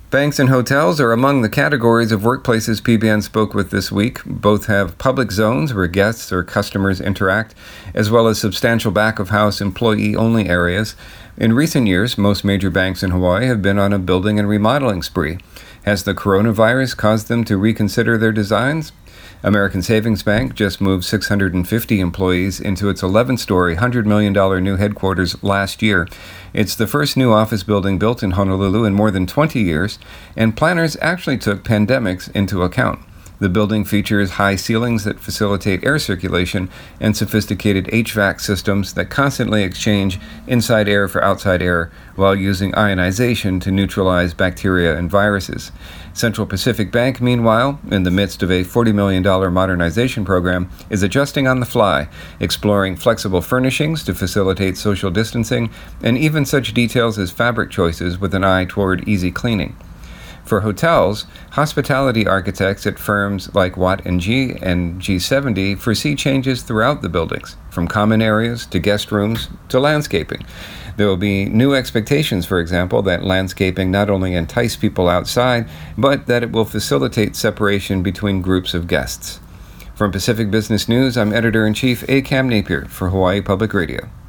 Banks and hotels are among the categories of workplaces PBN spoke with this week. Both have public zones where guests or customers interact, as well as substantial back-of-house employee-only areas. In recent years, most major banks in Hawaii have been on a building and remodeling spree. Has the coronavirus caused them to reconsider their designs? American Savings Bank just moved 650 employees into its 11-story, $100 million new headquarters last year. It's the first new office building built in Honolulu in more than 20 years, and planners actually took pandemics into account. The building features high ceilings that facilitate air circulation and sophisticated HVAC systems that constantly exchange inside air for outside air while using ionization to neutralize bacteria and viruses. Central Pacific Bank, meanwhile, in the midst of a $40 million modernization program, is adjusting on the fly, exploring flexible furnishings to facilitate social distancing, and even such details as fabric choices with an eye toward easy cleaning. For hotels, hospitality architects at firms like Watt & G and G70 foresee changes throughout the buildings, from common areas to guest rooms to landscaping. There will be new expectations, for example, that landscaping not only entice people outside, but that it will facilitate separation between groups of guests. From Pacific Business News, I'm Editor-in-Chief A. Cam Napier for Hawaii Public Radio.